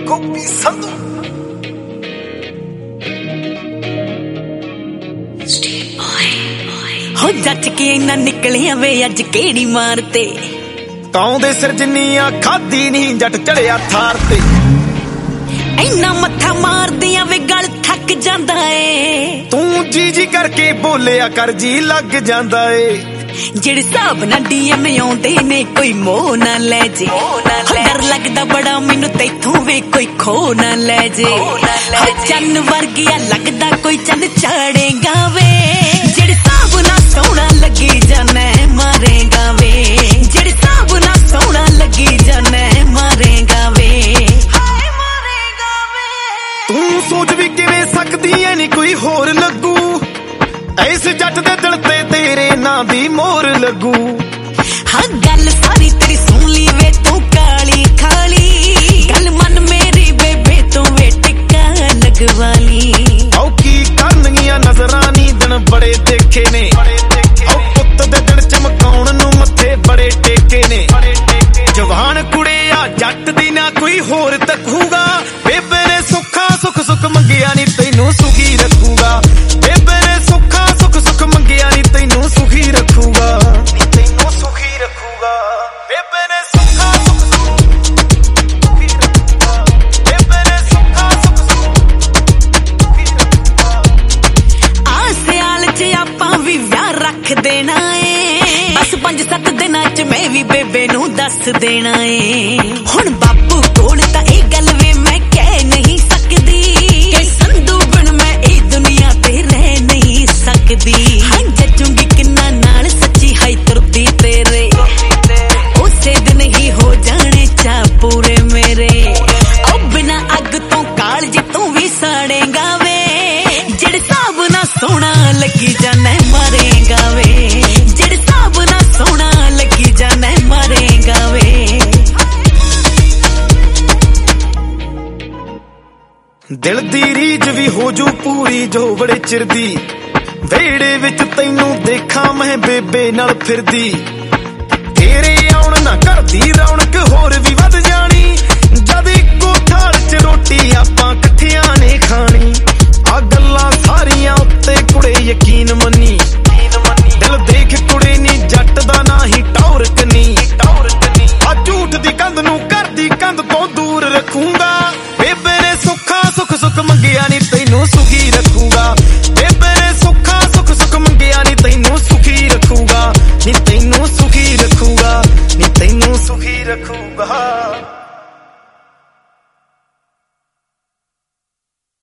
ਗੋਪੀ ਸੰਧੂ ਹੋ ਜੱਟ ਕੇ ਇੰਨਾ ਨਿਕਲਿਆ ਵੇ ਅੱਜ ਕਿਹੜੀ ਮਾਰ ਤੇ ਕੌਂ ਦੇ ਸਿਰ ਜਿੰਨੀਆਂ ਖਾਦੀ ਨਹੀਂ ਜੱਟ ਚੜਿਆ ਥਾਰ ਤੇ ਇੰਨਾ ਮੱਥਾ ਮਾਰਦੀਆਂ ਵੇ ਗਲ ਥੱਕ ਜਾਂਦਾ ਏ ਤੂੰ ਜੀ ਜੀ ਕਰਕੇ ਬੋਲਿਆ ਕਰ ਜੀ ਲੱਗ ਜਾਂਦਾ ਏ ਜਿਹੜੇ ਹਿਸਾਬ ਨਾਲ DM ਆਉਂਦੇ ਨੇ ਕੋਈ ਮੋਹ ਨਾ ਲੈ ਜੇ ਡਰ ਲੱਗਦਾ ਬੜਾ ਮੈਨੂੰ ਤੈਥੋਂ ਵੇ ਕੋਈ ਖੋ ਨਾ ਲੈ ਜੇ ਚੰਨ ਵਰਗਿਆ ਲੱਗਦਾ ਕੋਈ ਚੰਨ ਚਾੜੇਗਾ ਵੇ ਜਿਹੜੇ ਹਿਸਾਬ ਨਾਲ ਸੋਹਣਾ ਲੱਗੀ ਜਾਣਾ ਮਾਰੇਗਾ ਵੇ ਜਿਹੜੇ ਹਿਸਾਬ ਨਾਲ ਸੋਹਣਾ ਲੱਗੀ ਜਾਣਾ ਮਾਰੇਗਾ ਵੇ ਤੂੰ ਸੋਚ ਵੀ ਕਿਵੇਂ ਸਕਦੀ ਐ ਨੀ ਕੋਈ ਹੋਰ ਲੱਗੂ ਇਸ ਜੱਟ ਦੇ ਦਿਲ ਤੇ ਤੇਰੇ ਨਾਂ ਦੀ ਮੋਹਰ ਲੱਗੂ ਹਾਂ ਗੱਲ ਸਾਰੀ ਤੇਰੀ ਸੁਣ ਲਈ ਵੇ ਤੂੰ ਕਾਲੀ ਖਾਲੀ ਗੱਲ ਮਨ ਮੇਰੀ ਬੇਬੇ ਤੋਂ ਵੇ ਟਿੱਕਾ ਲਗਵਾਲੀ ਔ ਕੀ ਕਰਨਗੀਆਂ ਨਜ਼ਰਾਂ ਨੀ ਦਿਨ ਬੜੇ ਦੇਖੇ ਨੇ ਔ ਪੁੱਤ ਦੇ ਦਿਲ ਚਮਕਾਉਣ ਨੂੰ ਮੱਥੇ ਬੜੇ ਟੇਕੇ ਨੇ ਜਵਾਨ ਕੁੜਿਆ ਜੱਟ ਦੀ ਨਾ ਕੋਈ ਹੋਰ ਤੱਕੂਗਾ ਬੇਬੇ ਨੇ ਸੁੱਖਾ ਸੁੱਖ ਸੁੱਖ ਮੰਗਿਆ ਨੀ ਤੈਨੂੰ ਸੁਖੀ ਰੱਖੂਗਾ ਬੇਬੇ ਨੇ ਸੁੱਖਾ ਸੁੱਖ ਸੁੱਖ ਮੰਗਿਆ ਨੀ ਤੈਨੂੰ ਸੁਖੀ ਰੱਖੂਗਾ ਤੈਨੂੰ ਸੁਖੀ ਰੱਖੂਗਾ ਬੇਬੇ ਨੇ ਸੁੱਖਾ ਸੁੱਖ ਸੁਖੀ ਰੱਖੂਗਾ ਬੇਬੇ ਨੇ ਸੁੱਖਾ ਸੁੱਖ ਸੁਖੀ ਰੱਖੂਗਾ ਆ ਸਿਆਲ ਚ ਆਪਾਂ ਵੀ ਵਿਆਹ ਰੱਖ ਦੇਣਾ ਏ ਬਸ 5-7 ਦਿਨਾਂ ਚ ਮੈਂ ਵੀ ਬੇਬੇ ਨੂੰ ਦੱਸ ਦੇਣਾ ਏ ਹੁਣ ਬਾਪੂ ਕੋਲ ਤਾਂ ਇਹ ਗੱਲ ਵੇ ਮੈਂ ਕਹਿ ਨਹੀਂ ਸਕਦੀ ਕਿ ਸੰਧੂ ਬਣ ਮੈਂ ਇਹ ਦੁਨੀਆ ਤੇ ਰਹਿ ਨਹੀਂ ਸਕਦੀ ਹਾਂ ਜੱਜੂਗੀ ਕਿੰਨਾ ਨਾਲ ਸੱਚੀ ਹੈ ਤੁਰਦੀ ਤੇਰੇ ਉਸੇ ਦਿਨ ਹੀ ਹੋ ਜਾਣੇ ਚਾ ਪੂਰੇ ਮੇਰੇ ਉਹ ਬਿਨਾ ਅੱਗ ਤੋਂ ਕਾਲਜ ਤੂੰ ਵੀ ਸਾੜੇਗਾ ਵੇ ਜਿਹੜੇ ਹਿਸਾਬ ਨਾਲ ਸੋਹਣਾ ਲੱਗੀ ਜਾਣਾ ਮਰੇਗਾ ਵੇ ਜਿਹੜੇ ਹਿਸਾਬ ਨਾਲ ਸੋਹਣਾ ਲੱਗੀ ਜਾਣਾ ਮਰੇਗਾ ਵੇ ਦਿਲ ਦੀ ਰੀਝ ਵੀ ਹੋ ਜੂ ਪੂਰੀ ਜੋ ਬੜੇ ਚਿਰ ਦੀ ਵਿਹੜੇ ਵਿੱਚ ਤੈਨੂੰ ਦੇਖਾਂ ਮੈਂ ਬੇਬੇ ਨਾਲ ਫਿਰਦੀ ਤੇਰੇ ਆਉਣ ਨਾ ਘਰ ਦੀ ਰੌਣਕ ਹੋਰ ਵੀ ਵੱਧ ਜਾਣੀ ਜਦ ਇੱਕੋ ਥਾਲ 'ਚ ਰੋਟੀ ਆਪਾਂ ਇਕੱਠਿਆਂ ਨੇ ਖਾਣੀ ਆ ਗੱਲਾਂ ਸਾਰੀਆਂ ਉੱਤੇ ਕੁੜੇ ਯਕੀਨ ਮੰਨੀ ਦਿਲ ਦੇਖ ਕੁੜੇ ਨੀ ਜੱਟ ਦਾ ਨਾ ਹੀ ਟੌਰਕ ਨੀ ਆ ਝੂਠ ਦੀ ਕੰਧ ਨੂੰ ਘਰ ਦੀ ਕੰਧ ਤੋਂ ਦੂਰ ਰੱਖੂੰਗਾ ਬੇਬੇ ਨੇ ਸੁੱਖਾ ਸੁੱਖ ਸੁੱਖ ਮੰਗਿਆ ਨੀ ਤੈਨੂੰ ਸੁਖੀ ਰੱਖੂਗਾ